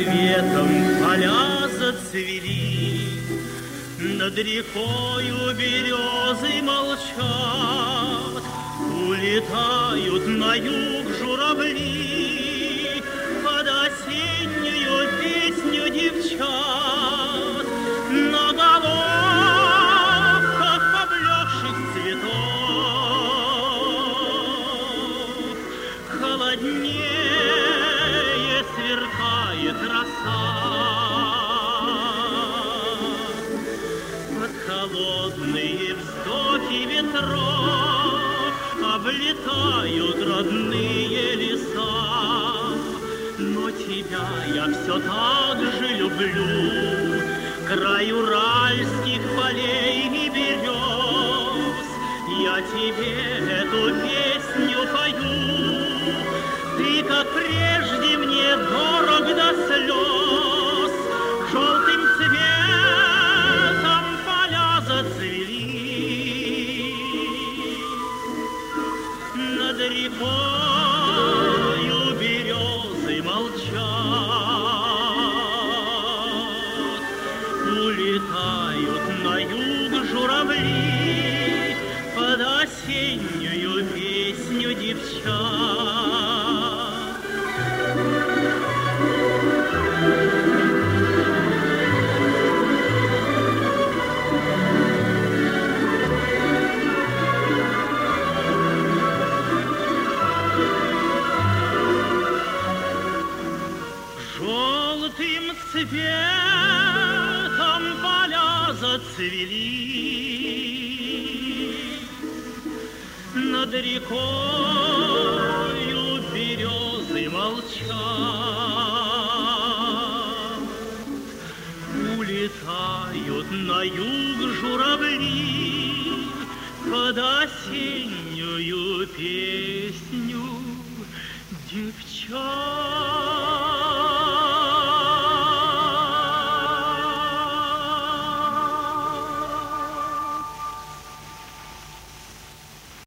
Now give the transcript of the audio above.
цветом поля зацвели, над рекою березы молчат, улетают на юг журавли под осеннюю песню девчат. На головках поблекших цветов холоднее сверкает роса. Под холодные вздохи ветров облетают родные леса. Но тебя я все так же люблю, край уральских полей и берез. Я тебе эту песню пою, ты, как прежде, мне дорог до слез. Желтым цветом поля зацвели, над рекою березы молчат, улетают на юг журавли под осеннюю песню девчат. Желтым цветом поля зацвели, над рекою березы молчат, улетают на юг журавли под осеннюю песню девчат.